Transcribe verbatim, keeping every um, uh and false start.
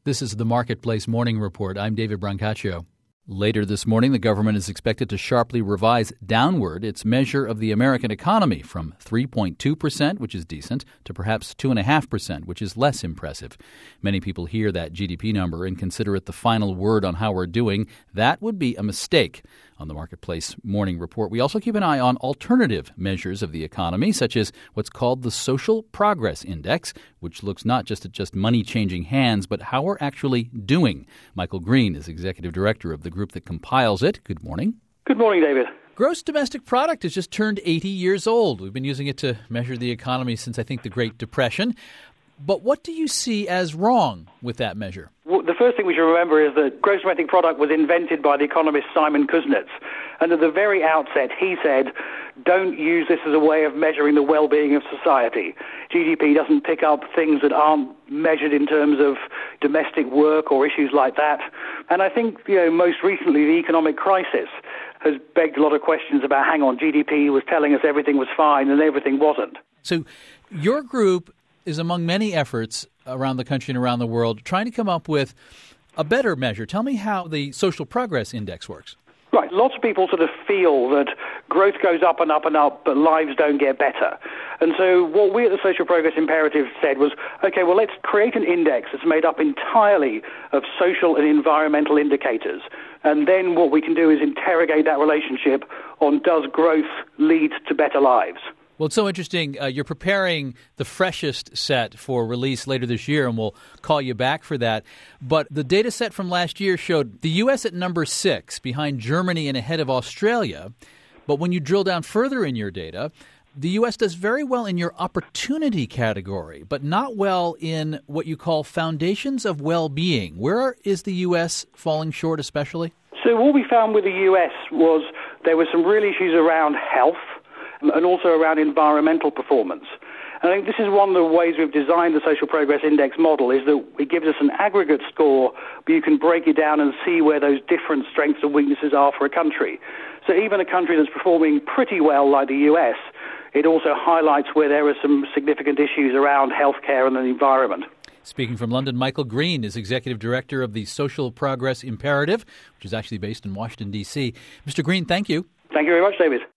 This is the Marketplace Morning Report. I'm David Brancaccio. Later this morning, the government is expected to sharply revise downward its measure of the American economy from three point two percent, which is decent, to perhaps two point five percent, which is less impressive. Many people hear that G D P number and consider it the final word on how we're doing. That would be a mistake. On the Marketplace Morning Report, we also keep an eye on alternative measures of the economy, such as what's called the Social Progress Index, which looks not just at just money changing hands, but how we're actually doing. Michael Green is executive director of the group that compiles it. Good morning. Good morning, David. Gross domestic product has just turned eighty years old. We've been using it to measure the economy since, I think, the Great Depression. But what do you see as wrong with that measure? Well, the first thing we should remember is that gross domestic product was invented by the economist Simon Kuznets. And at the very outset, he said, don't use this as a way of measuring the well-being of society. G D P doesn't pick up things that aren't measured in terms of domestic work or issues like that. And I think, you know, most recently, the economic crisis has begged a lot of questions about, hang on, G D P was telling us everything was fine and everything wasn't. So your group is among many efforts around the country and around the world trying to come up with a better measure. Tell me how the Social Progress Index works. Right. Lots of people sort of feel that growth goes up and up and up, but lives don't get better. And so what we at the Social Progress Imperative said was, okay, well, let's create an index that's made up entirely of social and environmental indicators. And then what we can do is interrogate that relationship on does growth lead to better lives. Well, it's so interesting. Uh, you're preparing the freshest set for release later this year, and we'll call you back for that. But the data set from last year showed the U S at number six, behind Germany and ahead of Australia. But when you drill down further in your data, the U S does very well in your opportunity category, but not well in what you call foundations of well-being. Where is the U S falling short especially? So what we found with the U S was there were some real issues around health, and also around environmental performance. And I think this is one of the ways we've designed the Social Progress Index model, is that it gives us an aggregate score, but you can break it down and see where those different strengths and weaknesses are for a country. So even a country that's performing pretty well like the U S, it also highlights where there are some significant issues around healthcare and the environment. Speaking from London, Michael Green is executive director of the Social Progress Imperative, which is actually based in Washington, D C. Mister Green, thank you. Thank you very much, David.